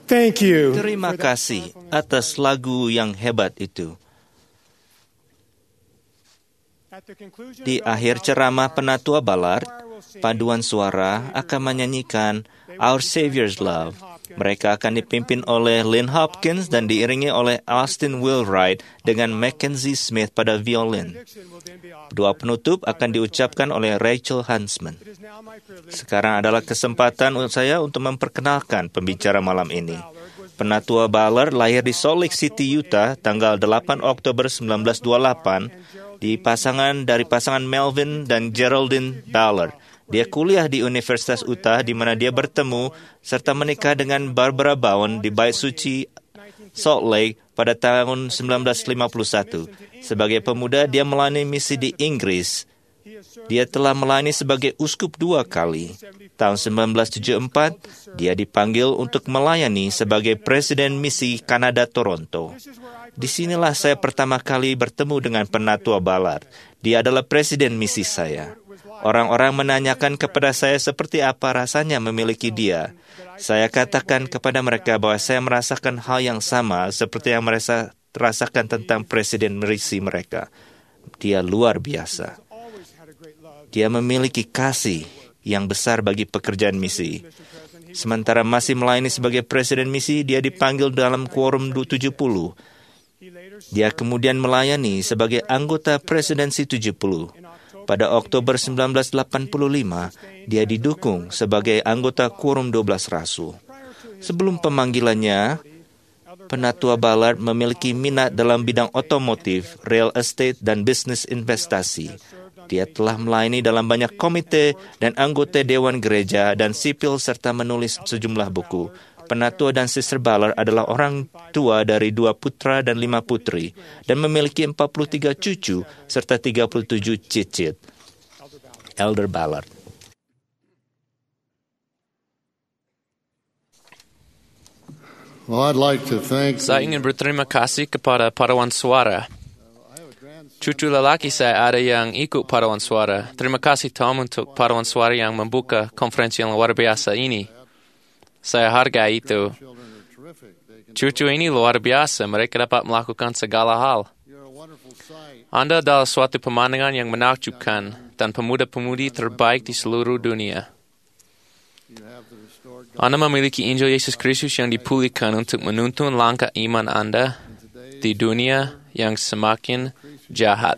Thank you. Terima kasih atas lagu yang hebat itu. Di akhir ceramah Penatua Ballard, paduan suara akan menyanyikan Our Savior's Love. Mereka akan dipimpin oleh Lynn Hopkins dan diiringi oleh Austin Wheelwright dengan Mackenzie Smith pada violin. Doa penutup akan diucapkan oleh Rachel Huntsman. Sekarang adalah kesempatan untuk saya untuk memperkenalkan pembicara malam ini. Penatua Ballard lahir di Salt Lake City, Utah, tanggal 8 Oktober 1928 dari pasangan Melvin dan Geraldine Ballard. Dia kuliah di Universitas Utah di mana dia bertemu serta menikah dengan Barbara Bowen di Bait Suci Salt Lake pada tahun 1951. Sebagai pemuda, dia melayani misi di Inggris. Dia telah melayani sebagai uskup 2 kali. Tahun 1974, dia dipanggil untuk melayani sebagai Presiden Misi Kanada Toronto. Disinilah saya pertama kali bertemu dengan Penatua Ballard. Dia adalah Presiden Misi saya. Orang-orang menanyakan kepada saya seperti apa rasanya memiliki dia. Saya katakan kepada mereka bahwa saya merasakan hal yang sama seperti yang mereka rasakan tentang Presiden Misi mereka. Dia luar biasa. Dia memiliki kasih yang besar bagi pekerjaan misi. Sementara masih melayani sebagai Presiden Misi, dia dipanggil dalam quorum 70. Dia kemudian melayani sebagai anggota Presidensi 70. Pada Oktober 1985, dia didukung sebagai anggota quorum 12 rasul. Sebelum pemanggilannya, Penatua Ballard memiliki minat dalam bidang otomotif, real estate, dan bisnis investasi. Dia telah melayani dalam banyak komite dan anggota Dewan Gereja dan sipil serta menulis sejumlah buku. Penatua dan Sister Ballard adalah orang tua dari 2 putra dan 5 putri dan memiliki 43 cucu serta 37 cicit. Elder Ballard. Saya ingin berterima kasih kepada paduan suara. Cucu lelaki saya ada yang ikut paduan suara. Terima kasih Tom untuk paduan suara yang membuka konferensi yang luar biasa ini. Saya hargai itu. Cucu ini luar biasa, mereka dapat melakukan segala hal. Anda adalah suatu pemandangan yang menakjubkan dan pemuda-pemudi terbaik di seluruh dunia. Anda memiliki Injil Yesus Kristus yang dipulihkan untuk menuntun langkah iman Anda di dunia yang semakin jahat.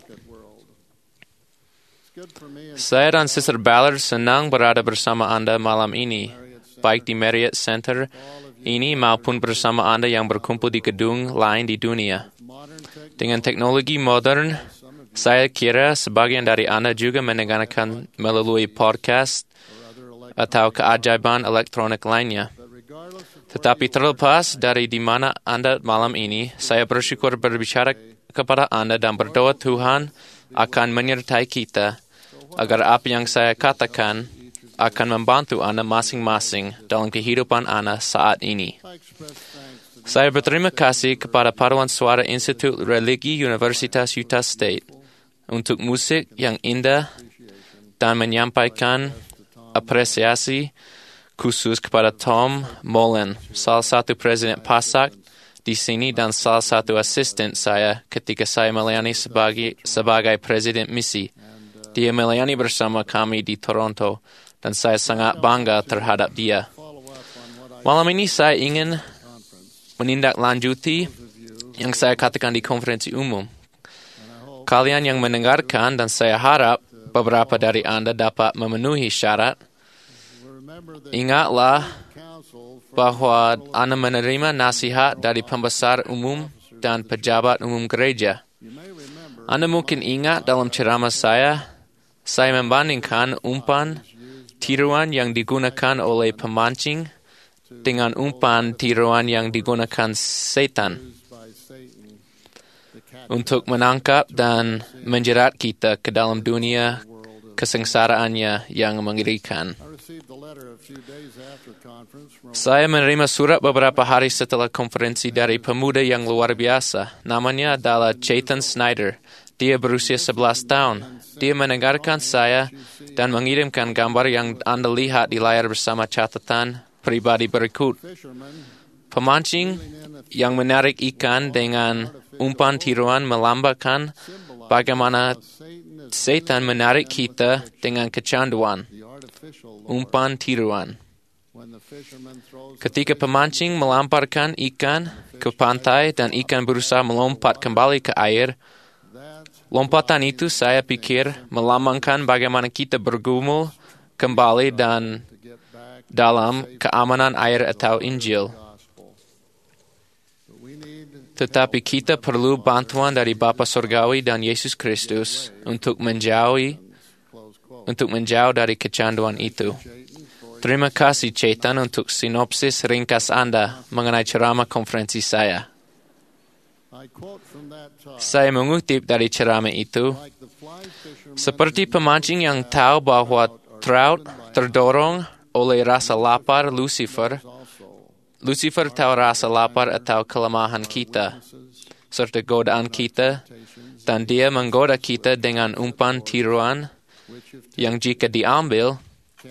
Saya dan Sister Ballard senang berada bersama Anda malam ini, baik di Marriott Center ini maupun bersama Anda yang berkumpul di gedung lain di dunia. Dengan teknologi modern, saya kira sebagian dari Anda juga mendengarkan melalui podcast atau keajaiban elektronik lainnya. Tetapi terlepas dari di mana Anda malam ini, saya bersyukur berbicara kepada Anda dan berdoa Tuhan akan menyertai kita agar apa yang saya katakan akan membantu Anda masing-masing dalam kehidupan Anda saat ini. Saya berterima kasih kepada paduan suara Institut Religi Universitas Utah State untuk musik yang indah dan menyampaikan apresiasi khusus kepada Tom Mullen, salah satu presiden PASAC di sini dan salah satu asisten saya ketika saya melayani sebagai presiden misi. Dia melayani bersama kami di Toronto dan saya sangat bangga terhadap dia. Malam ini saya ingin menindaklanjuti yang saya katakan di konferensi umum. Kalian yang mendengarkan dan saya harap beberapa dari Anda dapat memenuhi syarat. Ingatlah bahwa Anda menerima nasihat dari pembesar umum dan pejabat umum gereja. Anda mungkin ingat dalam ceramah saya membandingkan umpan tiruan yang digunakan oleh pemancing dengan umpan tiruan yang digunakan setan untuk menangkap dan menjerat kita ke dalam dunia kesengsaraannya yang mengerikan. Saya menerima surat beberapa hari setelah konferensi dari pemuda yang luar biasa. Namanya adalah Chayton Snyder. Dia berusia 11 tahun. Dia mendengarkan saya dan mengirimkan gambar yang Anda lihat di layar bersama catatan pribadi berikut. Pemancing yang menarik ikan dengan umpan tiruan melambangkan bagaimana setan menarik kita dengan kecanduan, umpan tiruan. Ketika pemancing melemparkan ikan ke pantai dan ikan berusaha melompat kembali ke air, lompatan itu saya pikir melambangkan bagaimana kita bergumul kembali dan dalam keamanan air atau Injil. Tetapi kita perlu bantuan dari Bapa Surgawi dan Yesus Kristus untuk menjauh dari kecanduan itu. Terima kasih Chetan untuk sinopsis ringkas Anda mengenai ceramah konferensi saya. Saya mengutip dari ceramah itu, seperti pemancing yang tahu bahwa trout terdorong oleh rasa lapar Lucifer tahu rasa lapar atau kelemahan kita, serta godaan kita, dan dia menggoda kita dengan umpan tiruan yang jika diambil,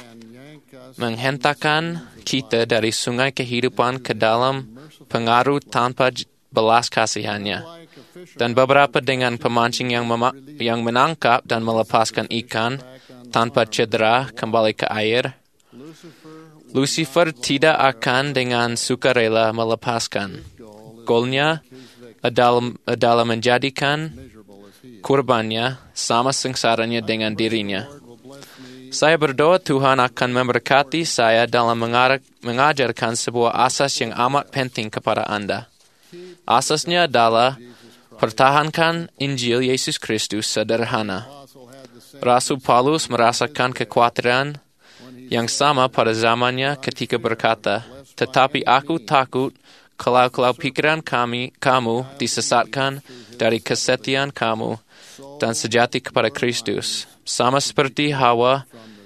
menghentakkan kita dari sungai kehidupan ke dalam pengaruh tanpa belas kasihannya. Dan beberapa dengan pemancing yang menangkap dan melepaskan ikan tanpa cedera kembali ke air, Lucifer tidak akan dengan sukarela melepaskan. Goalnya adalah menjadikan kurbannya sama sengsaranya dengan dirinya. Saya berdoa Tuhan akan memberkati saya dalam mengajarkan sebuah asas yang amat penting kepada Anda. Asasnya adalah pertahankan Injil Yesus Kristus sederhana. Rasul Paulus merasakan kekhawatiran yang sama pada zamannya ketika berkata, "Tetapi aku takut kalau pikiran kamu disesatkan dari kesetiaan kamu dan sejati kepada Kristus, sama seperti Hawa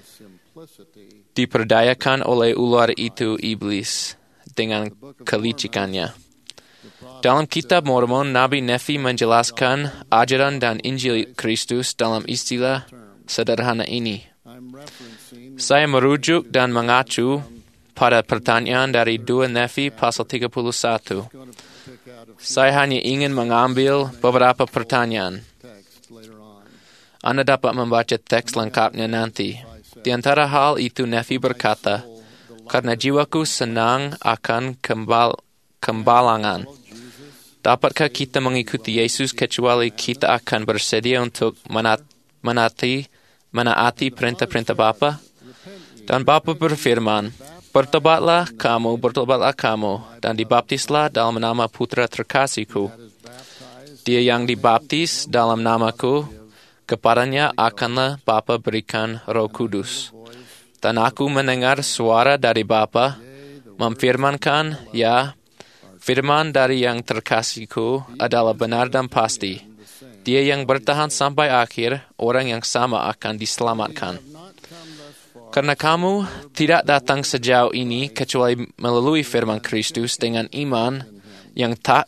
diperdayakan oleh ular itu iblis dengan kelicikannya." Dalam kitab Mormon, Nabi Nephi menjelaskan ajaran dan Injil Kristus dalam istilah sederhana ini. Saya merujuk dan mengacu pada pertanyaan dari 2 Nephi pasal 31. Saya hanya ingin mengambil beberapa pertanyaan. Anda dapat membaca teks lengkapnya nanti. Di antara hal itu Nephi berkata, "Karena jiwaku senang akan kembalangan. Dapatkah kita mengikuti Yesus kecuali kita akan bersedia untuk menaati perintah-perintah Bapa?" Dan Bapa berfirman, bertobatlah kamu, dan dibaptislah dalam nama Putra terkasihku. Dia yang dibaptis dalam namaku, kepadanya akanlah Bapa berikan Roh Kudus. Dan aku mendengar suara dari Bapa, memfirmankan, ya, firman dari yang terkasihku adalah benar dan pasti. Dia yang bertahan sampai akhir, orang yang sama akan diselamatkan. Karena kamu tidak datang sejauh ini kecuali melalui firman Kristus dengan iman yang tak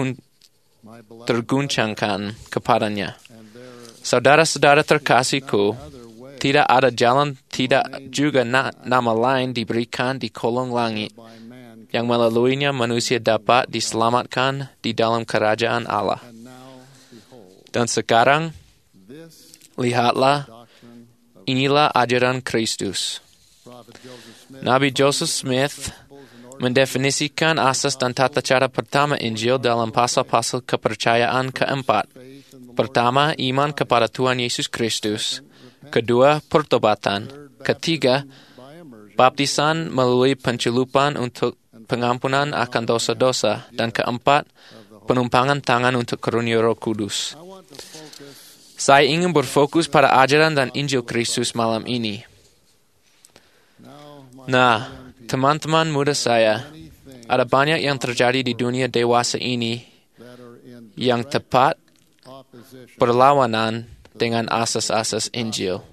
terguncangkan kepadanya. Saudara-saudara terkasihku, tidak ada jalan, tidak juga nama lain diberikan di kolong langit yang melaluinya manusia dapat diselamatkan di dalam kerajaan Allah. Dan sekarang, lihatlah, inilah ajaran Kristus. Nabi Joseph Smith mendefinisikan asas dan tata cara pertama Injil dalam pasal-pasal kepercayaan keempat. Pertama, iman kepada Tuhan Yesus Kristus. Kedua, pertobatan. Ketiga, baptisan melalui pencelupan untuk pengampunan akan dosa-dosa. Dan keempat, penumpangan tangan untuk karunia Roh Kudus. Saya ingin berfokus pada ajaran dan Injil Kristus malam ini. Nah, teman-teman muda saya, ada banyak yang terjadi di dunia dewasa ini yang tepat berlawanan dengan asas-asas Injil.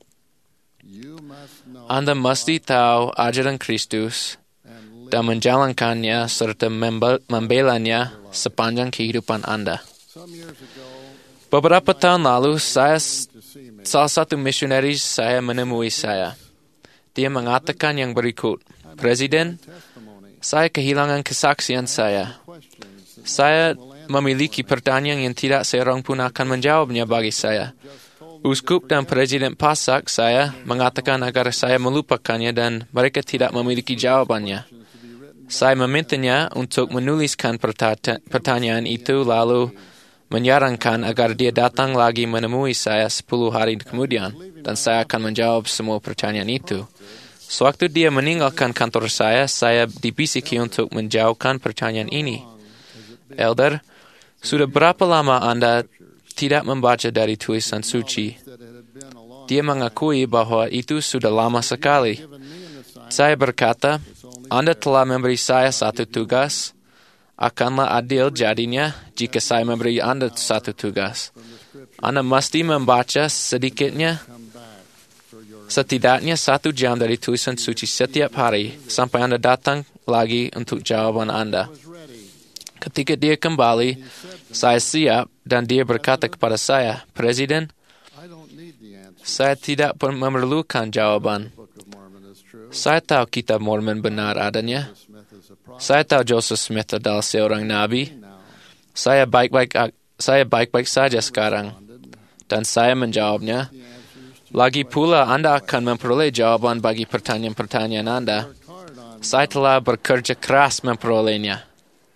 Anda mesti tahu ajaran Kristus dan menjalankannya serta membelanya sepanjang kehidupan Anda. Beberapa tahun lalu, salah satu misionaris saya menemui saya. Dia mengatakan yang berikut, "Presiden, Saya kehilangan kesaksian saya. Saya memiliki pertanyaan yang tidak seorang pun akan menjawabnya bagi saya. Uskup dan Presiden Pasak saya mengatakan agar saya melupakannya dan mereka tidak memiliki jawabannya. Saya memintanya untuk menuliskan pertanyaan itu lalu menyarankan agar dia datang lagi menemui saya 10 hari kemudian dan saya akan menjawab semua pertanyaan itu. Sewaktu dia meninggalkan kantor saya dibisiki untuk menjauhkan pertanyaan ini. Elder, sudah berapa lama Anda tidak membaca dari tulisan suci? Dia mengakui bahwa itu sudah lama sekali. Saya berkata, Anda telah memberi saya satu tugas. Akanlah adil jadinya jika saya memberi Anda satu tugas. Anda mesti membaca sedikitnya setidaknya 1 jam dari tulisan suci setiap hari sampai Anda datang lagi untuk jawaban Anda. Ketika dia kembali, saya siap dan dia berkata kepada saya, Presiden, saya tidak memerlukan jawaban. Saya tahu kitab Mormon benar adanya. Saya tahu Joseph Smith adalah seorang nabi. Saya baik-baik saja sekarang. Dan saya menjawabnya, lagi pula Anda akan memperoleh jawaban bagi pertanyaan-pertanyaan Anda. Saya telah bekerja keras memperolehnya.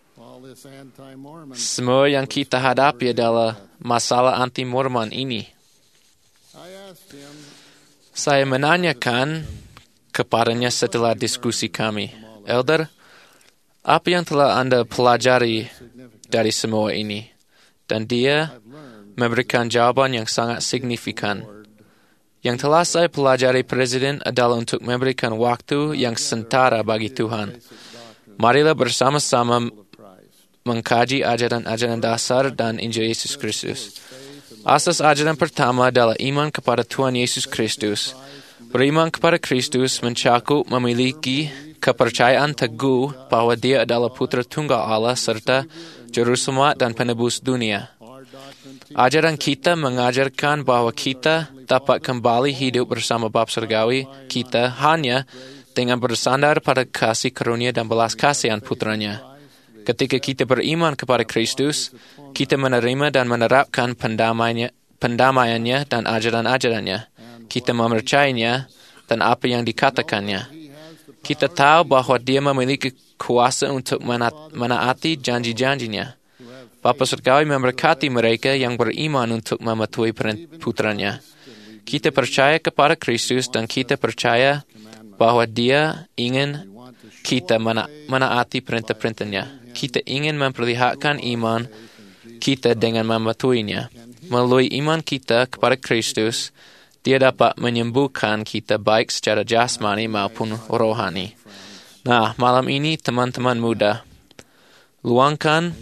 Semua yang kita hadapi adalah masalah anti-Mormon ini. Saya menanyakan kepadanya setelah diskusi kami, Elder, apa yang telah Anda pelajari dari semua ini? Dan dia memberikan jawaban yang sangat signifikan. Yang telah saya pelajari, Presiden, adalah untuk memberikan waktu yang sementara bagi Tuhan. Marilah bersama-sama mengkaji ajaran-ajaran dasar dan Injil Yesus Kristus. Asas ajaran pertama adalah iman kepada Tuhan Yesus Kristus. Beriman kepada Kristus mencakup memiliki kepercayaan teguh bahwa Dia adalah Putra Tunggal Allah serta Juru Selamat dan Penebus dunia. Ajaran kita mengajarkan bahwa kita dapat kembali hidup bersama Bapa Surgawi kita hanya dengan bersandar pada kasih karunia dan belas kasihan Putranya. Ketika kita beriman kepada Kristus, kita menerima dan menerapkan pendamaiannya dan ajaran-ajarannya. Kita mempercayainya dan apa yang dikatakannya. Kita tahu bahwa Dia memiliki kuasa untuk menaati janji-janjinya. Bapa Surgawi memberkati mereka yang beriman untuk mematuhi putranya. Kita percaya kepada Kristus dan kita percaya bahwa Dia ingin kita menaati perintah-perintahnya. Kita ingin memperlihatkan iman kita dengan mematuhinya. Melalui iman kita kepada Kristus, Dia dapat menyembuhkan kita baik secara jasmani maupun rohani. Nah, malam ini teman-teman muda, luangkan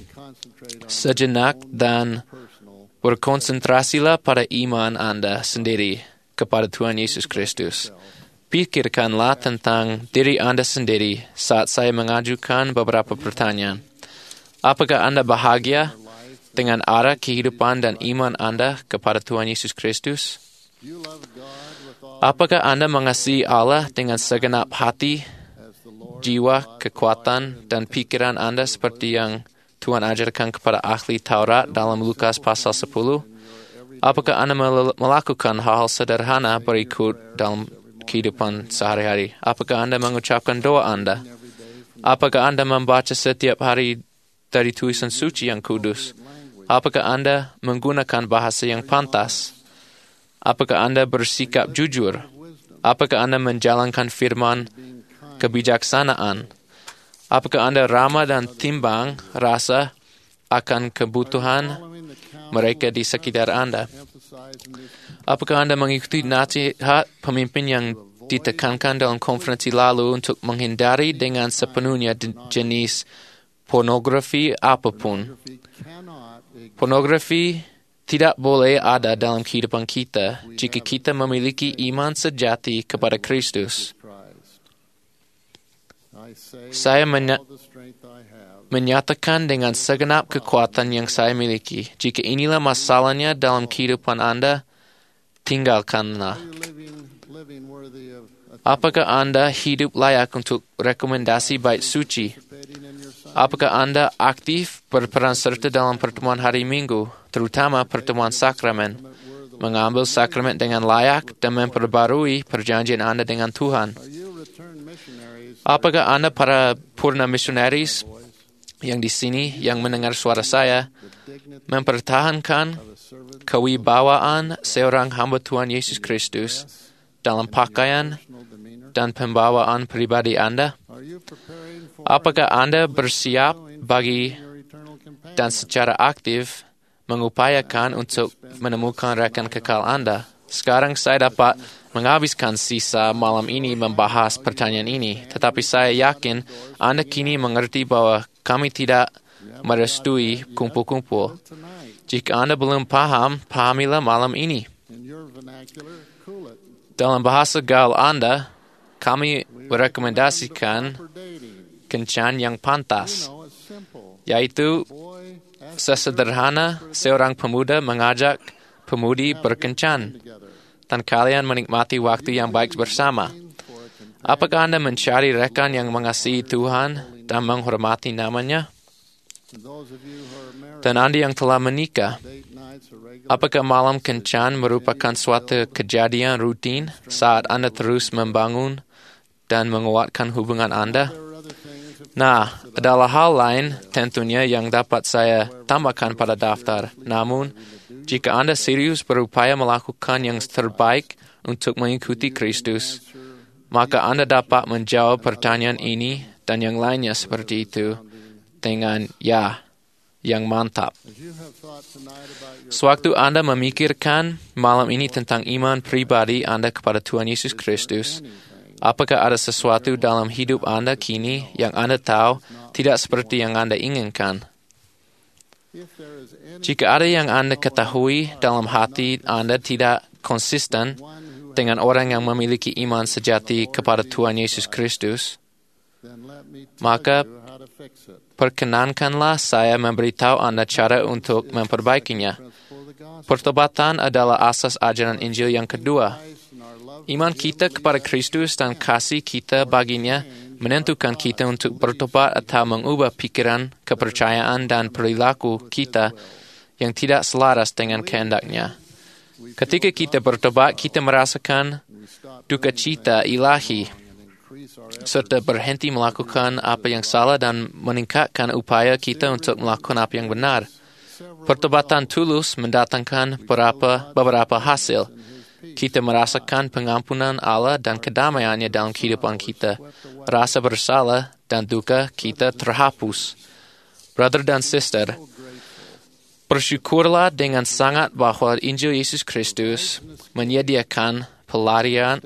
sejenak dan berkonsentrasilah pada iman Anda sendiri kepada Tuhan Yesus Kristus. Pikirkanlah tentang diri Anda sendiri saat saya mengajukan beberapa pertanyaan. Apakah Anda bahagia dengan arah kehidupan dan iman Anda kepada Tuhan Yesus Kristus? Apakah Anda mengasihi Allah dengan segenap hati, jiwa, kekuatan, dan pikiran Anda seperti yang Tuhan ajarkan kepada ahli Taurat dalam Lukas pasal 10? Apakah Anda melakukan hal-hal sederhana berikut dalam kehidupan sehari-hari? Apakah Anda mengucapkan doa Anda? Apakah Anda membaca setiap hari dari tulisan suci yang kudus? Apakah Anda menggunakan bahasa yang pantas? Apakah Anda bersikap jujur? Apakah Anda menjalankan firman kebijaksanaan? Apakah Anda ramah dan timbang rasa akan kebutuhan mereka di sekitar Anda? Apakah Anda mengikuti nasihat pemimpin yang ditekankan dalam konferensi lalu untuk menghindari dengan sepenuhnya jenis pornografi apapun? Pornografi tidak boleh ada dalam kehidupan kita jika kita memiliki iman sejati kepada Kristus. Saya menyatakan dengan segenap kekuatan yang saya miliki, jika inilah masalahnya dalam kehidupan Anda, tinggalkanlah. Apakah Anda hidup layak untuk rekomendasi bait suci? Apakah Anda aktif berperan serta dalam pertemuan hari Minggu, terutama pertemuan sakramen, mengambil sakramen dengan layak dan memperbarui perjanjian Anda dengan Tuhan? Apakah Anda para purna misionaris yang di sini yang mendengar suara saya mempertahankan kewibawaan seorang hamba Tuhan Yesus Kristus dalam pakaian dan pembawaan pribadi Anda? Apakah Anda bersiap bagi dan secara aktif mengupayakan untuk menemukan rekan kekal Anda? Sekarang saya dapat menghabiskan sisa malam ini membahas pertanyaan ini, tetapi saya yakin Anda kini mengerti bahwa kami tidak merestui kumpul-kumpul. Jika Anda belum paham, pahamilah malam ini. Dalam bahasa gaul Anda, kami merekomendasikan kencan yang pantas, yaitu sesederhana seorang pemuda mengajak pemudi berkencan, dan kalian menikmati waktu yang baik bersama. Apakah Anda mencari rekan yang mengasihi Tuhan dan menghormati namanya? Dan Anda yang telah menikah, apakah malam kencan merupakan suatu kejadian rutin saat Anda terus membangun dan menguatkan hubungan Anda? Nah, adalah hal lain tentunya yang dapat saya tambahkan pada daftar. Namun, jika Anda serius berupaya melakukan yang terbaik untuk mengikuti Kristus, maka Anda dapat menjawab pertanyaan ini dan yang lainnya seperti itu dengan ya, yang mantap. Sewaktu Anda memikirkan malam ini tentang iman pribadi Anda kepada Tuhan Yesus Kristus, apakah ada sesuatu dalam hidup Anda kini yang Anda tahu tidak seperti yang Anda inginkan? Jika ada yang Anda ketahui dalam hati Anda tidak konsisten dengan orang yang memiliki iman sejati kepada Tuhan Yesus Kristus, maka perkenankanlah saya memberitahu Anda cara untuk memperbaikinya. Pertobatan adalah asas ajaran Injil yang kedua. Iman kita kepada Kristus dan kasih kita baginya menentukan kita untuk bertobat atau mengubah pikiran, kepercayaan, dan perilaku kita yang tidak selaras dengan kehendaknya. Ketika kita bertobat, kita merasakan duka cita ilahi, serta berhenti melakukan apa yang salah dan meningkatkan upaya kita untuk melakukan apa yang benar. Pertobatan tulus mendatangkan beberapa hasil. Kita merasakan pengampunan Allah dan kedamaiannya dalam kehidupan kita. Rasa bersalah dan duka kita terhapus. Brother dan sister, bersyukurlah dengan sangat bahwa Injil Yesus Kristus menyediakan pelarian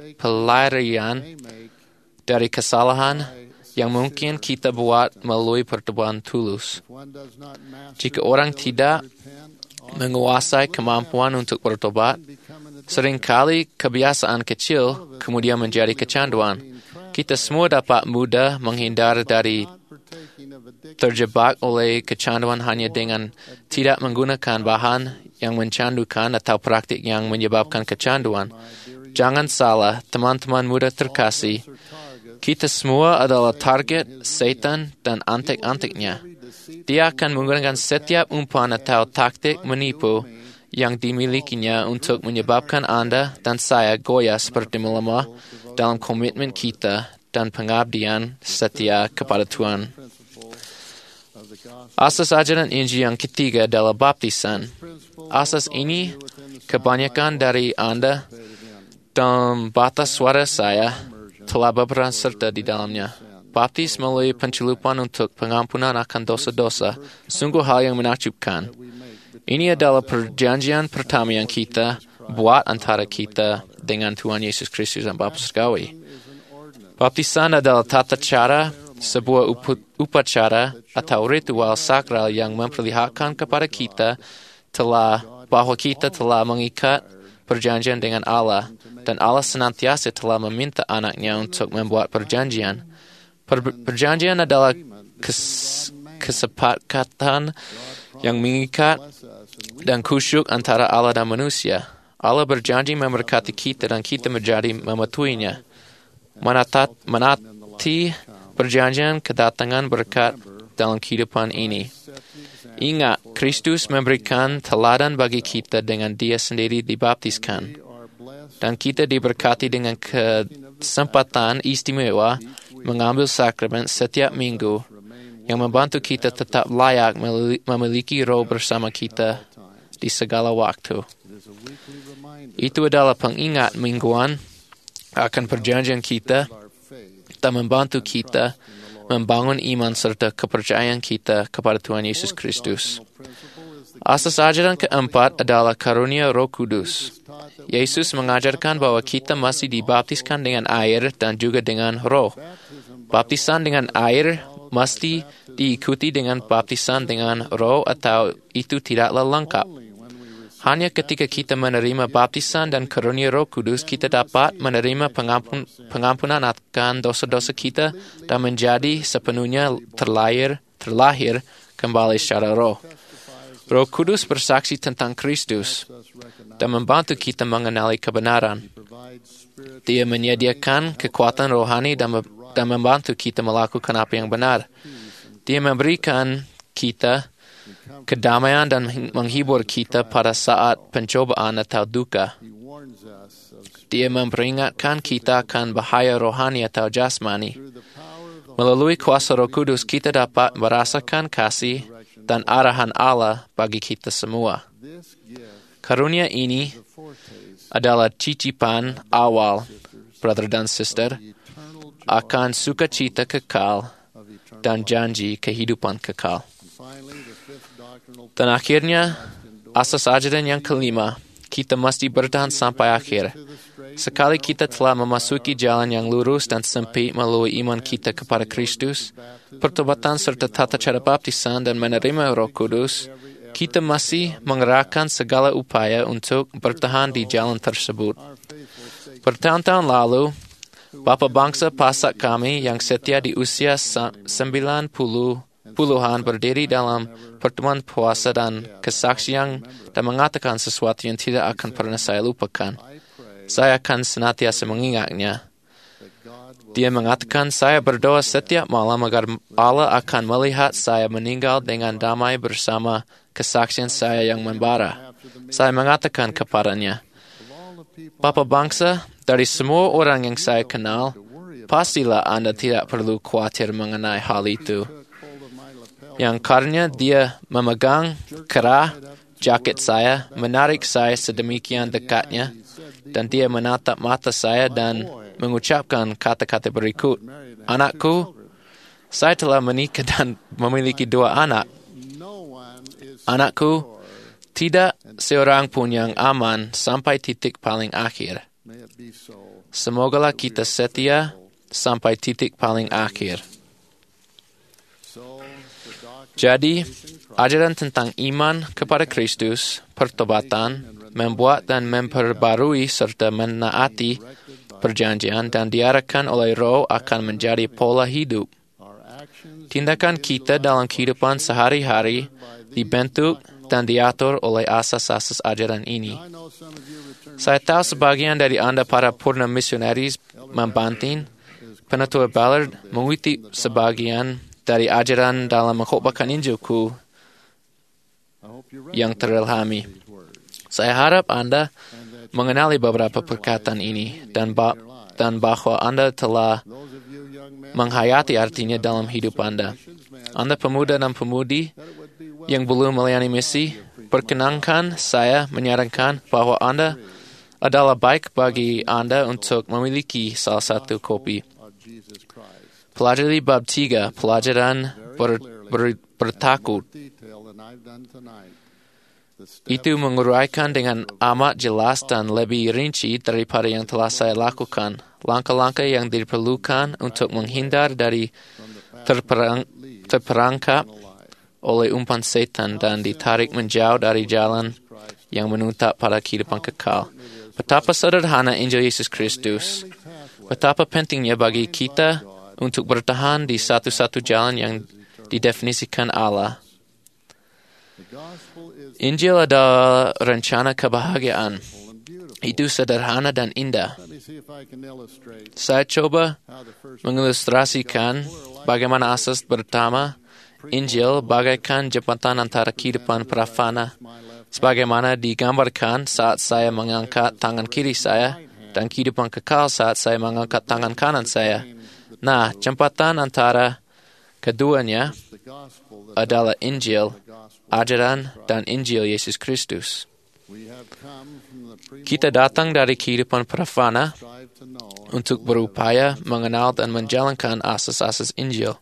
dari kesalahan yang mungkin kita buat melalui pertobatan tulus. Jika orang tidak menguasai kemampuan untuk bertobat, seringkali kebiasaan kecil kemudian menjadi kecanduan. Kita semua dapat mudah menghindar dari terjebak oleh kecanduan hanya dengan tidak menggunakan bahan yang mencandukan atau praktik yang menyebabkan kecanduan. Jangan salah, teman-teman muda terkasih, kita semua adalah target setan dan antek-anteknya. Dia akan menggunakan setiap umpan atau taktik menipu yang dimilikinya untuk menyebabkan Anda dan saya goyah seperti melemah dalam komitmen kita dan pengabdian setia kepada Tuhan. Asas ajaran Injil yang ketiga adalah baptisan. Asas ini kebanyakan dari Anda dan batas suara saya telah berperan serta di dalamnya. Baptis melalui pencelupan untuk pengampunan akan dosa-dosa, sungguh hal yang menakjubkan. Ini adalah perjanjian pertama yang kita buat antara kita dengan Tuhan Yesus Kristus dan Bapa Surgawi. Baptisan adalah tata cara, sebuah upacara atau ritual sakral yang memperlihatkan kepada kita bahwa kita telah mengikat perjanjian dengan Allah, dan Allah senantiasa telah meminta anaknya untuk membuat perjanjian. Perjanjian adalah kesepakatan yang mengikat dan kusyuk antara Allah dan manusia. Allah berjanji memberkati kita dan kita menjadi mematuhinya. Menati perjanjian kedatangan berkat dalam kehidupan ini. Ingat, Kristus memberikan teladan bagi kita dengan Dia sendiri dibaptiskan. Dan kita diberkati dengan kesempatan istimewa mengambil sakramen setiap minggu yang membantu kita tetap layak memiliki Roh bersama kita di segala waktu. Itu adalah pengingat mingguan akan perjanjian kita dan membantu kita membangun iman serta kepercayaan kita kepada Tuhan Yesus Kristus. Asas ajaran keempat adalah karunia Roh Kudus. Yesus mengajarkan bahwa kita masih dibaptiskan dengan air dan juga dengan Roh. Baptisan dengan air mesti diikuti dengan baptisan dengan Roh atau itu tidaklah lengkap. Hanya ketika kita menerima baptisan dan karunia Roh Kudus, kita dapat menerima pengampunan akan dosa-dosa kita dan menjadi sepenuhnya terlahir kembali secara roh. Roh Kudus bersaksi tentang Kristus dan membantu kita mengenali kebenaran. Dia menyediakan kekuatan rohani dan membantu kita melakukan apa yang benar. Dia memberikan kita kedamaian dan menghibur kita pada saat pencobaan atau duka. Dia memperingatkan kita akan bahaya rohani atau jasmani. Melalui kuasa Roh Kudus, kita dapat merasakan kasih dan arahan Allah bagi kita semua. Karunia ini adalah cicipan awal, brother dan sister, akan sukacita kekal dan janji kehidupan kekal. Dan akhirnya, asas ajaran yang kelima, kita mesti bertahan sampai akhir. Sekali kita telah memasuki jalan yang lurus dan sempit melalui iman kita kepada Kristus, pertobatan serta tata cara baptisan dan menerima Roh Kudus, kita masih mengerahkan segala upaya untuk bertahan di jalan tersebut. Bertahun-tahun lalu, Bapa Bangsa Pasak kami yang setia di usia 90-an berdiri dalam pertemuan puasa dan kesaksian dan mengatakan sesuatu yang tidak akan pernah saya lupakan. Saya akan senantiasa mengingatnya. Dia mengatakan, saya berdoa setiap malam agar Allah akan melihat saya meninggal dengan damai bersama kesaksian saya yang membara. Saya mengatakan kepadanya, Bapa Bangsa, dari semua orang yang saya kenal, pastilah Anda tidak perlu khawatir mengenai hal itu. Yang karena dia memegang kerah jaket saya, menarik saya sedemikian dekatnya, dan dia menatap mata saya dan mengucapkan kata-kata berikut, Anakku, saya telah menikah dan memiliki 2 anak. Anakku, tidak seorang pun yang aman sampai titik paling akhir. Semogalah kita setia sampai titik paling akhir. Jadi, ajaran tentang iman kepada Kristus, pertobatan, membuat dan memperbarui serta menaati perjanjian dan diarahkan oleh Roh akan menjadi pola hidup. Tindakan kita dalam kehidupan sehari-hari dibentuk dan diatur oleh asas-asas ajaran ini. Saya tahu sebagian dari Anda para purna misionaris membanting, Penatua Ballard mengutip sebagian dari ajaran dalam mengkhotbahkan Injilku yang terilhami. Saya harap Anda mengenali beberapa perkataan ini dan bahwa Anda telah menghayati artinya dalam hidup Anda. Anda pemuda dan pemudi yang belum melayani misi, perkenankan saya menyarankan bahwa Anda adalah baik bagi Anda untuk memiliki salah satu kopi. Pelajari bab 3, pelajaran bertakut. Itu menguraikan dengan amat jelas dan lebih rinci daripada yang telah saya lakukan. Langkah-langkah yang diperlukan untuk menghindar dari terperangkap oleh umpan setan dan ditarik menjauh dari jalan yang menuntut pada kehidupan kekal. Betapa sederhana Injil Yesus Kristus. Betapa pentingnya bagi kita untuk bertahan di satu-satu jalan yang didefinisikan Allah. Injil adalah rencana kebahagiaan. Itu sederhana dan indah. Saya coba mengilustrasikan bagaimana asas pertama Injil bagaikan jembatan antara kehidupan prafana, sebagaimana digambarkan saat saya mengangkat tangan kiri saya, dan kehidupan kekal saat saya mengangkat tangan kanan saya. Nah, jembatan antara keduanya adalah Injil, ajaran dan Injil Yesus Kristus. Kita datang dari kehidupan prafana untuk berupaya mengenal dan menjalankan asas-asas Injil.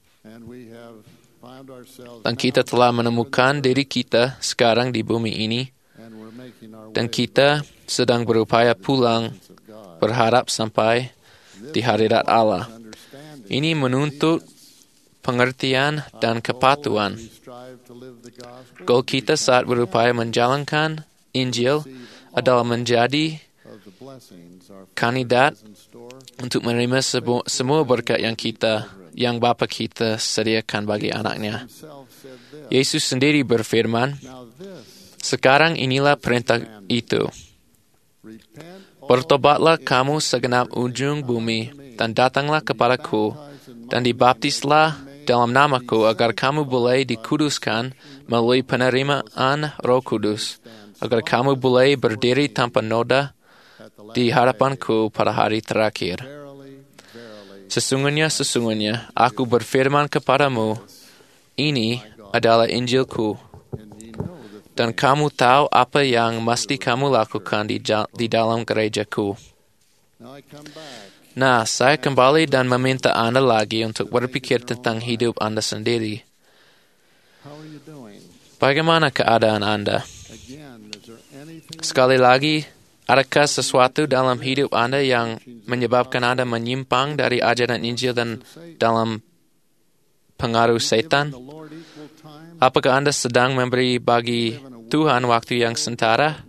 Dan kita telah menemukan diri kita sekarang di bumi ini, dan kita sedang berupaya pulang berharap sampai di hadirat Allah. Ini menuntut pengertian dan kepatuhan. Goal kita saat berupaya menjalankan Injil adalah menjadi kandidat untuk menerima semua berkat yang Bapa kita sediakan bagi anaknya. Yesus sendiri berfirman, "Sekarang inilah perintah itu. Bertobatlah kamu segenap ujung bumi, dan datanglah kepadaku, dan dibaptislah dalam namaku, agar kamu boleh dikuduskan melalui penerimaan Roh Kudus, agar kamu boleh berdiri tanpa noda di hadapanku pada hari terakhir. Sesungguhnya, aku berfirman kepadamu, ini adalah Injilku, dan kamu tahu apa yang mesti kamu lakukan di dalam gerejaku." Nah, saya kembali dan meminta Anda lagi untuk berpikir tentang hidup Anda sendiri. Bagaimana keadaan Anda? Sekali lagi, adakah sesuatu dalam hidup Anda yang menyebabkan Anda menyimpang dari ajaran Injil dan dalam pengaruh setan? Apakah Anda sedang memberi bagi Tuhan waktu yang sementara?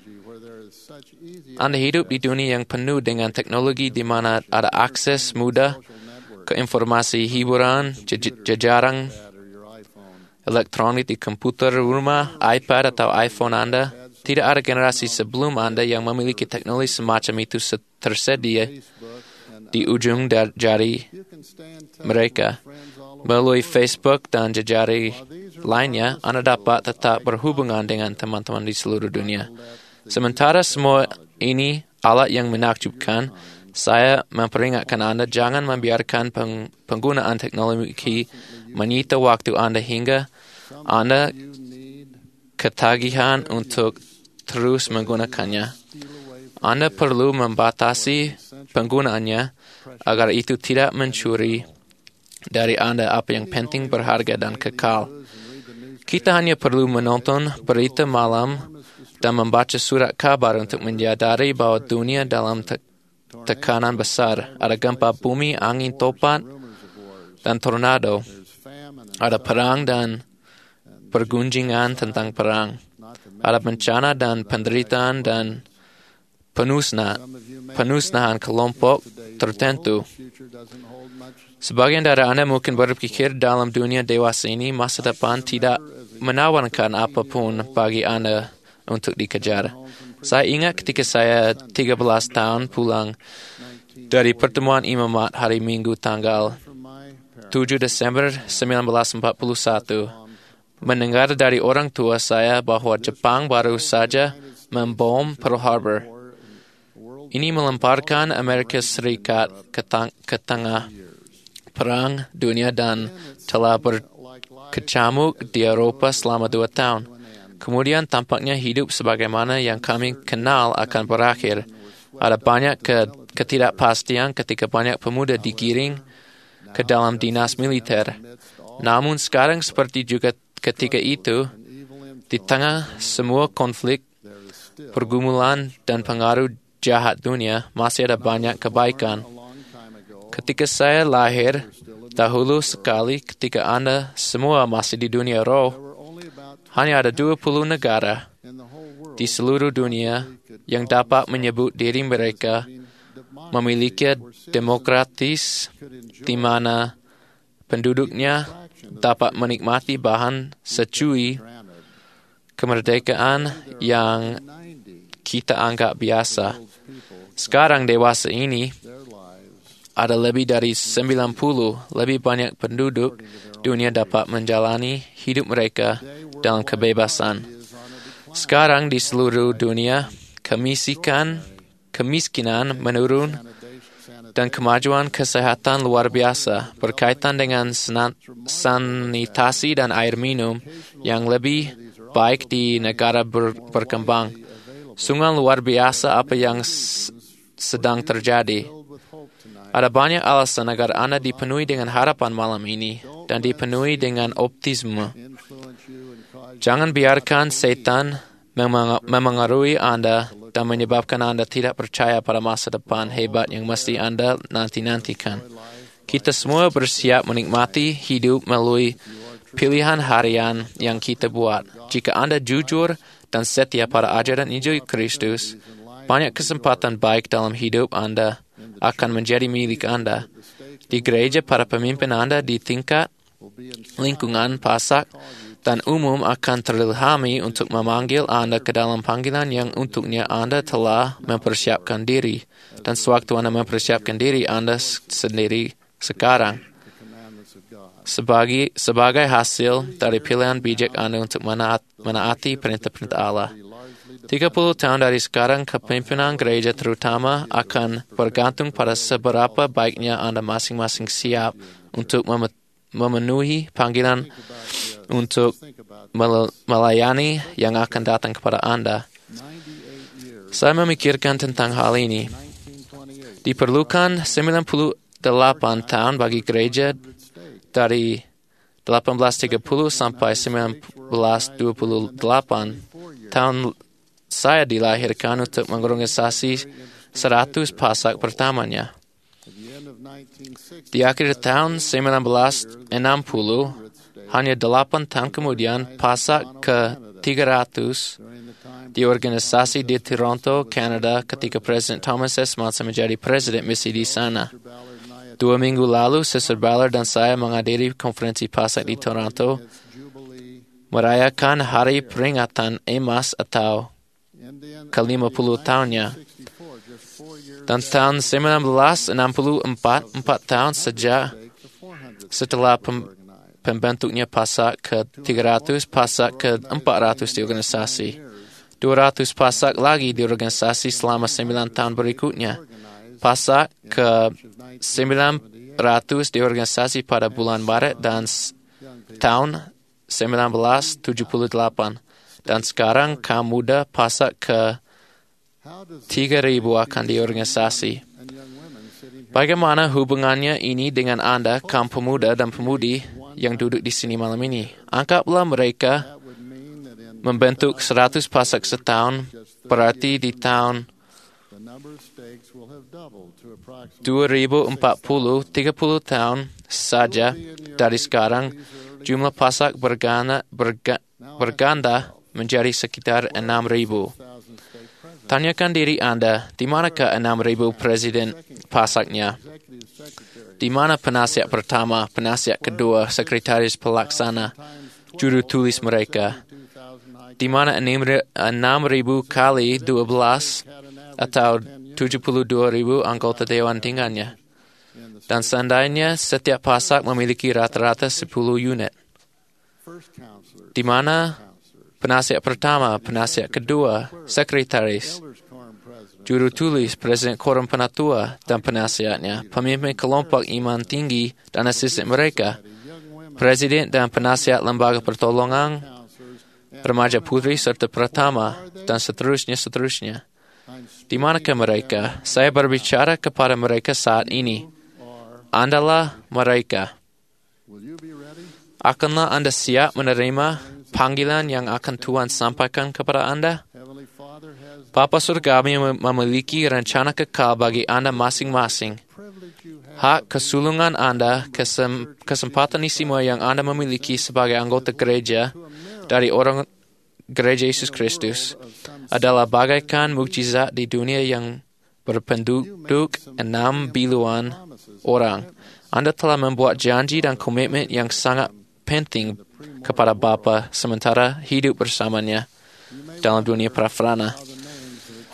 Anda hidup di dunia yang penuh dengan teknologi di mana ada akses mudah ke informasi hiburan, jejaring elektronik di komputer rumah, iPad atau iPhone Anda. Tidak ada generasi sebelum Anda yang memiliki teknologi semacam itu tersedia di ujung jari mereka. Melalui Facebook dan jejaring lainnya, Anda dapat tetap berhubungan dengan teman-teman di seluruh dunia. Sementara semua ini alat yang menakjubkan, saya memperingatkan Anda jangan membiarkan penggunaan teknologi menyita waktu Anda hingga Anda ketagihan untuk terus menggunakannya. Anda perlu membatasi penggunaannya agar itu tidak mencuri dari Anda apa yang penting, berharga, dan kekal. Kita hanya perlu menonton berita malam dan membaca surat kabar untuk menyadari bahwa dunia dalam tekanan besar. Ada gempa bumi, angin topan, dan tornado. Ada perang dan pergunjingan tentang perang. Ada bencana dan penderitaan dan penusnahan kelompok tertentu. Sebagian dari Anda mungkin berpikir dalam dunia dewasa ini masa depan tidak menawarkan apapun bagi Anda untuk dikejar. Saya ingat ketika saya 13 tahun pulang dari pertemuan imamat hari Minggu tanggal 7 Desember 1941, mendengar dari orang tua saya bahwa Jepang baru saja membom Pearl Harbor. Ini melemparkan Amerika Serikat ke tengah perang dunia dan telah berkecamuk di Eropa selama 2 tahun. Kemudian tampaknya hidup sebagaimana yang kami kenal akan berakhir. Ada banyak ketidakpastian ketika banyak pemuda digiring ke dalam dinas militer. Namun sekarang seperti juga ketika itu, di tengah semua konflik, pergumulan, dan pengaruh jahat dunia, masih ada banyak kebaikan. Ketika saya lahir, dahulu sekali ketika Anda semua masih di dunia roh, hanya ada 20 negara di seluruh dunia yang dapat menyebut diri mereka memiliki demokratis, di mana penduduknya dapat menikmati bahan secui kemerdekaan yang kita anggap biasa. Sekarang dewasa ini, ada lebih dari 90 lebih banyak penduduk dunia dapat menjalani hidup mereka dalam kebebasan. Sekarang di seluruh dunia, kemiskinan menurun dan kemajuan kesehatan luar biasa berkaitan dengan sanitasi dan air minum yang lebih baik di negara berkembang. Sungguh luar biasa apa yang sedang terjadi. Ada banyak alasan agar Anda dipenuhi dengan harapan malam ini dan dipenuhi dengan optimisme. Jangan biarkan setan memengaruhi Anda dan menyebabkan Anda tidak percaya pada masa depan hebat yang mesti Anda nanti-nantikan. Kita semua bersiap menikmati hidup melalui pilihan harian yang kita buat. Jika Anda jujur dan setia pada ajaran Injil Kristus, banyak kesempatan baik dalam hidup Anda akan menjadi milik Anda. Di gereja, para pemimpin Anda di tingkat lingkungan, pasak, dan umum akan terilhami untuk memanggil Anda ke dalam panggilan yang untuknya Anda telah mempersiapkan diri. Dan sewaktu Anda mempersiapkan diri Anda sendiri sekarang, sebagai hasil dari pilihan bijak Anda untuk menaati perintah-perintah Allah. 30 tahun dari sekarang, kepemimpinan gereja terutama akan bergantung pada seberapa baiknya Anda masing-masing siap untuk memenuhi panggilan untuk melayani yang akan datang kepada Anda. Saya memikirkan tentang hal ini. Diperlukan 98 tahun bagi gereja dari 1830 sampai 1928 tahun saya dilahirkan untuk mengorganisasi 100 pasak pertamanya. Di akhir tahun 1960, hanya 8 tahun kemudian, pasak ke-300 di organisasi di Toronto, Kanada, ketika Presiden Thomas S. Monson menjadi Presiden misi di sana. 2 minggu lalu, Sister Ballard dan saya menghadiri konferensi pasak di Toronto, merayakan hari peringatan emas atau ke-50 tahunnya. Dan tahun 1964, 4 tahun setelah pembentuknya pasak ke-300, pasak ke-400 di organisasi. 200 pasak lagi di organisasi selama 9 tahun berikutnya. Pasak ke-900 di organisasi pada bulan Maret dan tahun 1978. Dan sekarang kaum muda pasak ke-3,000 akan di organisasi. Bagaimana hubungannya ini dengan Anda, kaum pemuda dan pemudi yang duduk di sini malam ini? Anggaplah mereka membentuk 100 pasak setahun, berarti di tahun 2040, 30 tahun saja dari sekarang, jumlah pasak berganda menjadi sekitar 6,000. Tanyakan diri Anda, di manakah 6,000 presiden pasaknya? Di mana penasihat pertama, penasihat kedua, sekretaris pelaksana, juru tulis mereka? Di mana 6,000 kali 12 atau 72,000 anggota Dewan tinggalnya? Dan seandainya setiap pasak memiliki rata-rata 10 unit. Di mana penasihat pertama, penasihat kedua, sekretaris, juru tulis, presiden korum penatua, dan penasihatnya, pemimpin kelompok iman tinggi dan asisten mereka, presiden dan penasihat lembaga pertolongan, remaja putri serta pertama, dan seterusnya. Di manakah mereka? Saya berbicara kepada mereka saat ini. Andalah mereka. Akanlah Anda siap menerima panggilan yang akan Tuhan sampaikan kepada Anda? Bapa Surgawi memiliki rencana kekal bagi Anda masing-masing. Hak kesulungan Anda, kesempatan istimewa yang Anda memiliki sebagai anggota gereja dari orang Gereja Yesus Kristus adalah bagaikan mukjizat di dunia yang berpenduduk 6 bilion orang. Anda telah membuat janji dan komitmen yang sangat penting kepada Bapa sementara hidup bersamanya dalam dunia prafarana.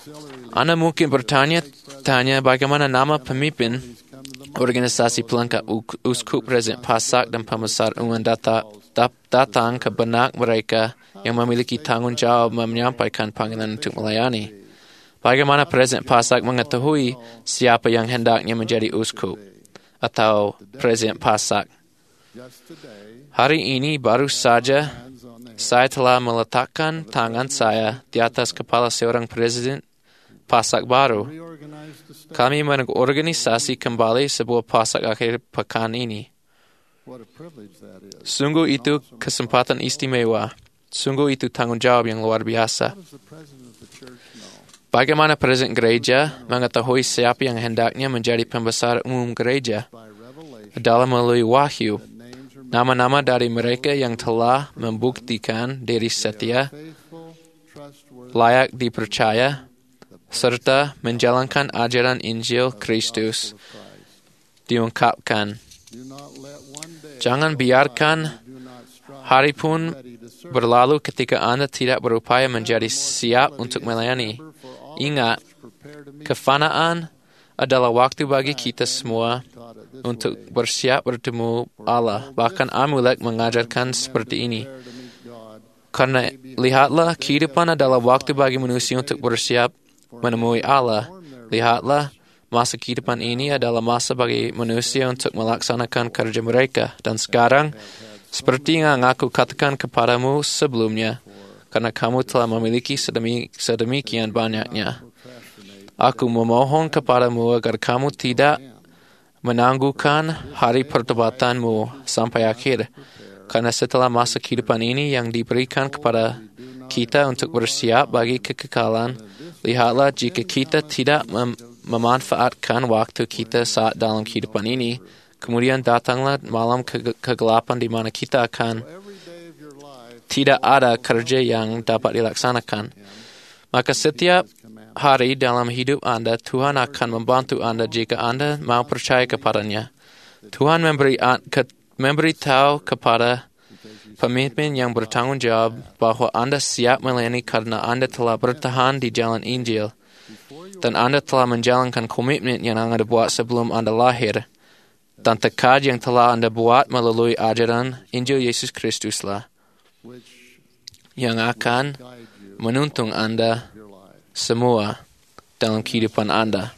Anda mungkin bertanya-tanya bagaimana nama pemimpin organisasi pelengkap uskup, Presiden Pasak, dan pembesar UUN datang ke benak mereka yang memiliki tanggung jawab menyampaikan panggilan untuk melayani. Bagaimana Presiden Pasak mengetahui siapa yang hendaknya menjadi uskup atau Presiden Pasak? Hari ini baru saja saya telah meletakkan tangan saya di atas kepala seorang Presiden Pasak baru. Kami mengorganisasi kembali sebuah Pasak akhir pekan ini. Sungguh itu kesempatan istimewa. Sungguh itu tanggung jawab yang luar biasa. Bagaimana Presiden Gereja mengetahui siapa yang hendaknya menjadi pembesar umum gereja? Adalah melalui wahyu. Nama-nama dari mereka yang telah membuktikan diri setia, layak dipercaya, serta menjalankan ajaran Injil Kristus diungkapkan. Jangan biarkan hari pun berlalu ketika Anda tidak berupaya menjadi siap untuk melayani. Ingat, kefanaan adalah waktu bagi kita semua untuk bersiap bertemu Allah. Bahkan Amulek mengajarkan seperti ini. Karena lihatlah, kehidupan adalah waktu bagi manusia untuk bersiap menemui Allah. Lihatlah, masa kehidupan ini adalah masa bagi manusia untuk melaksanakan kerja mereka. Dan sekarang, seperti yang aku katakan kepadamu sebelumnya, karena kamu telah memiliki sedemikian banyaknya, aku memohon kepadamu agar kamu tidak menangguhkan hari pertobatanmu sampai akhir. Karena setelah masa kehidupan ini yang diberikan kepada kita untuk bersiap bagi kekekalan, lihatlah jika kita tidak memanfaatkan waktu kita saat dalam kehidupan ini, kemudian datanglah malam kegelapan di mana kita akan tidak ada kerja yang dapat dilaksanakan. Maka setiap hari dalam hidup Anda, Tuhan akan membantu Anda jika Anda mau percaya kepadanya. Tuhan memberitahu kepada pemimpin yang bertanggung jawab bahwa Anda siap melayani karena Anda telah bertahan di jalan Injil dan Anda telah menjalankan komitmen yang Anda buat sebelum Anda lahir. Dan tekad yang telah Anda buat melalui ajaran Injil Yesus Kristuslah yang akan menuntun Anda semua dalam kehidupan Anda.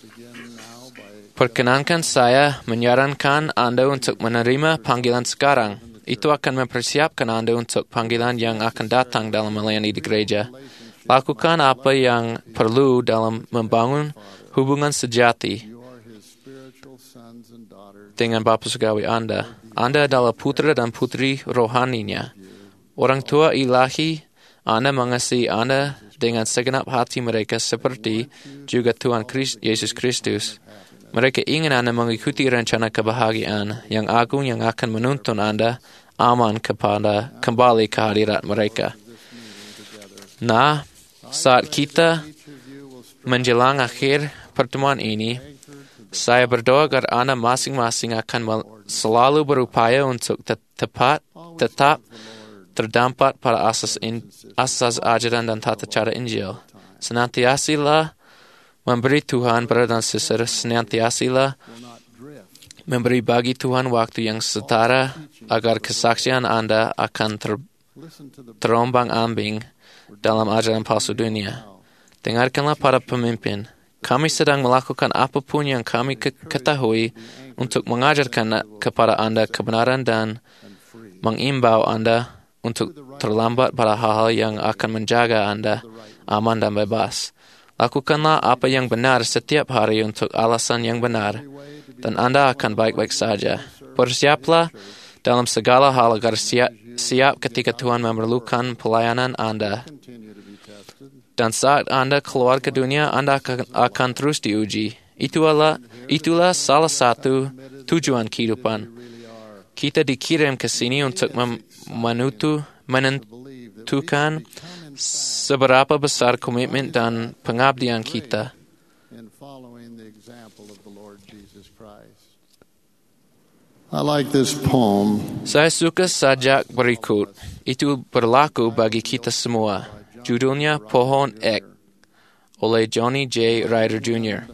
Perkenankan saya menyarankan Anda untuk menerima panggilan sekarang. Itu akan mempersiapkan Anda untuk panggilan yang akan datang dalam melayani di gereja. Lakukan apa yang perlu dalam membangun hubungan sejati dengan Bapa Surgawi Anda. Anda adalah putra dan putri rohaninya. Orang tua ilahi Anda mengasihi Anda dengan segenap hati mereka seperti juga Tuhan Yesus Kristus. Mereka ingin Anda mengikuti rencana kebahagiaan yang agung yang akan menuntun Anda aman kembali ke hadirat mereka. Nah, saat kita menjelang akhir pertemuan ini, saya berdoa agar Anda masing-masing akan selalu berupaya untuk tetap terdapat pada asas ajaran dan tata cara Injil. Senantiasilah memberi Tuhan brother dan sister, senantiasilah memberi bagi Tuhan waktu yang setara agar kesaksian Anda akan terombang-ambing dalam ajaran palsu dunia. Dengarkanlah para pemimpin. Kami sedang melakukan apapun yang kami ketahui untuk mengajarkan kepada Anda kebenaran dan mengimbau Anda untuk terlambat pada hal-hal yang akan menjaga Anda aman dan bebas. Lakukanlah apa yang benar setiap hari untuk alasan yang benar, dan Anda akan baik-baik saja. Bersiaplah dalam segala hal agar siap ketika Tuhan memerlukan pelayanan Anda. Dan saat Anda keluar ke dunia, Anda akan terus diuji. Itulah salah satu tujuan kehidupan. Kita dikirim ke sini untuk menentukan seberapa besar komitmen dan pengabdian kita. Saya suka sajak berikut. Itu berlaku bagi kita semua. Judulnya Pohon Ek. oleh Johnny J. Ryder Jr.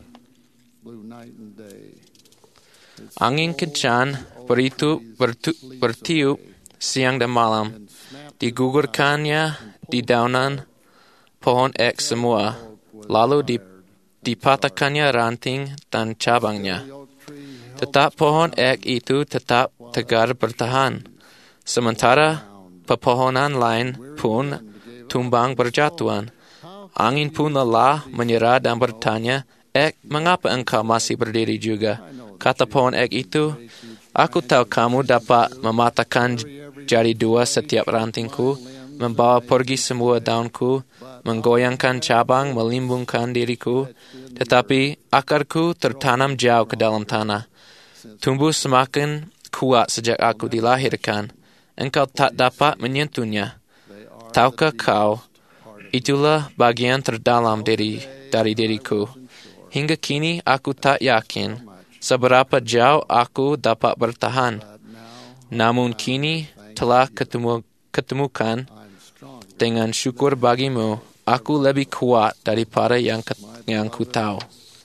Angin kencang bertiup siang dan malam, digugurkannya di daunan pohon ek semua, lalu dipatahkannya ranting dan cabangnya. Tetap pohon ek itu tetap tegar bertahan, sementara pepohonan lain pun tumbang berjatuhan. Angin pun lelah menyerah dan bertanya, "Ek, mengapa engkau masih berdiri juga?" Kata pohon ek itu, "Aku tahu kamu dapat mematahkan jadi dua setiap rantingku, membawa pergi semua daunku, menggoyangkan cabang, melimbungkan diriku, tetapi akarku tertanam jauh ke dalam tanah. Tumbuh semakin kuat sejak aku dilahirkan. Engkau tak dapat menyentuhnya. Tahukah kau, itulah bagian terdalam dari diriku. Hingga kini aku tak yakin seberapa jauh aku dapat bertahan. Namun kini telah ketemukan dengan syukur bagimu, aku lebih kuat daripada yang ku tahu."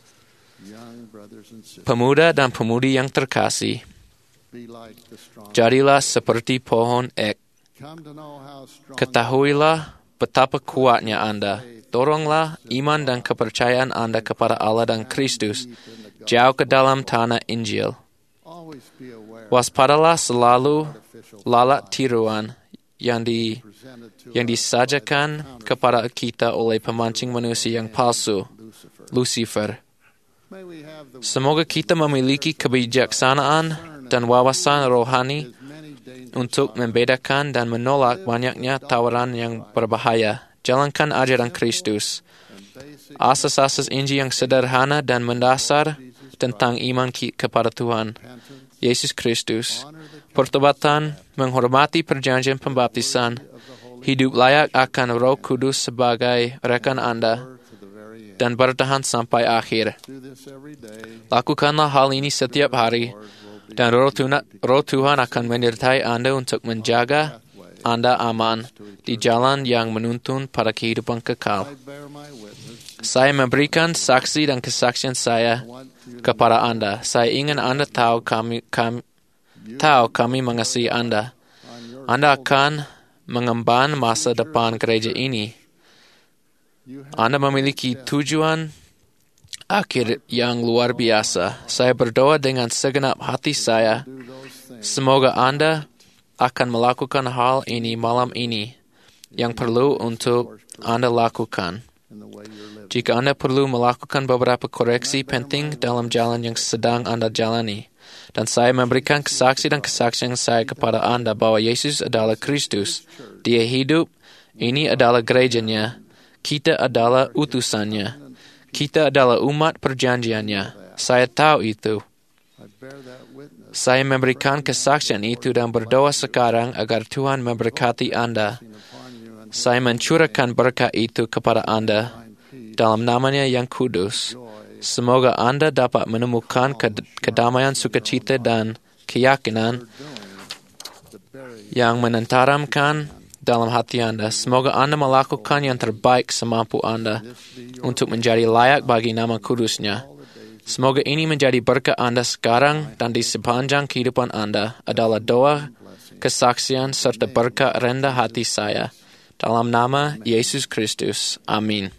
Pemuda dan pemudi yang terkasih, jadilah seperti pohon ek. Ketahuilah betapa kuatnya Anda. Doronglah iman dan kepercayaan Anda kepada Allah dan Kristus jauh ke dalam tanah Injil. Waspadalah selalu lalat tiruan yang disajikan kepada kita oleh pemancing manusia yang palsu, Lucifer. Semoga kita memiliki kebijaksanaan dan wawasan rohani untuk membedakan dan menolak banyaknya tawaran yang berbahaya. Jalankan ajaran Kristus. Asas-asas Injil yang sederhana dan mendasar tentang iman kepada Tuhan Yesus Kristus, pertobatan, menghormati perjanjian pembaptisan, hidup layak akan Roh Kudus sebagai rekan Anda, dan bertahan sampai akhir. Lakukanlah hal ini setiap hari, dan Roh Tuhan akan menyertai Anda untuk menjaga Anda aman di jalan yang menuntun pada kehidupan kekal. Saya memberikan saksi dan kesaksian saya kepada Anda. Saya ingin Anda tahu kami mengasihi Anda. Anda akan mengemban masa depan gereja ini. Anda memiliki tujuan akhir yang luar biasa. Saya berdoa dengan segenap hati saya, semoga Anda akan melakukan hal ini malam ini yang perlu untuk Anda lakukan. Jika Anda perlu melakukan beberapa koreksi penting dalam jalan yang sedang Anda jalani, dan saya memberikan kesaksian saya kepada Anda bahwa Yesus adalah Kristus, Dia hidup, ini adalah gerejanya, kita adalah utusannya, kita adalah umat perjanjiannya. Saya tahu itu. Saya memberikan kesaksian itu dan berdoa sekarang agar Tuhan memberkati Anda. Saya mencurahkan berkat itu kepada Anda dalam namanya yang kudus. Semoga Anda dapat menemukan kedamaian, sukacita, dan keyakinan yang menenteramkan dalam hati Anda. Semoga Anda melakukan yang terbaik semampu Anda untuk menjadi layak bagi nama kudusnya. Semoga ini menjadi berkat Anda sekarang dan di sepanjang kehidupan Anda adalah doa, kesaksian, serta berkat rendah hati saya. Dalam nama Yesus Kristus. Amin.